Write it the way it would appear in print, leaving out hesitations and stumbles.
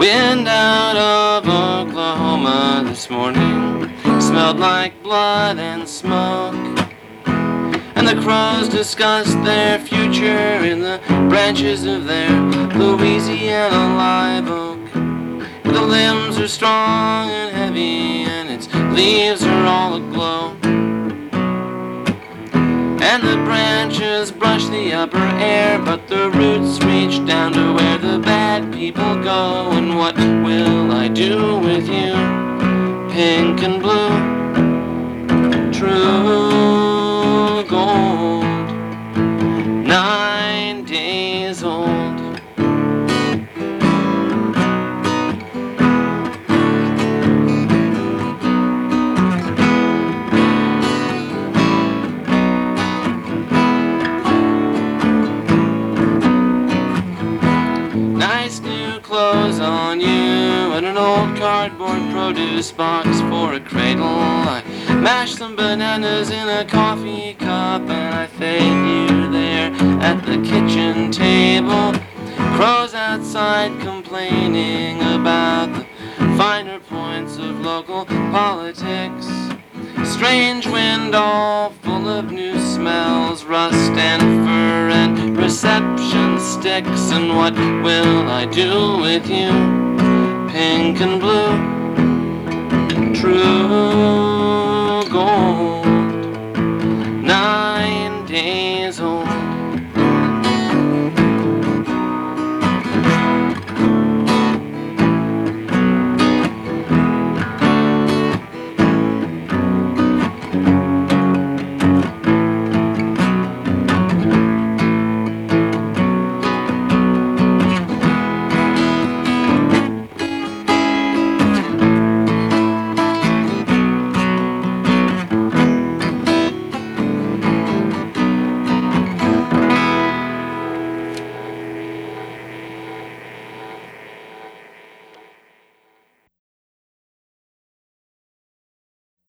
Wind out of Oklahoma this morning smelled like blood and smoke, and the crows discussed their future in the branches of their Louisiana live oak. The limbs are strong and heavy, and its leaves are all aglow, and the branches brush the upper air, but the roots reach down to where the bad people go. And what will I do with you, pink and blue, true gold, 9 days old? Nice new clothes on you, and an old cardboard produce box for a cradle. I mashed some bananas in a coffee cup, and I fed you there at the kitchen table. Crows outside complaining about the finer points of local politics. Strange wind all full of new smells, rust and fur and reception sticks. And what will I do with you, pink and blue, true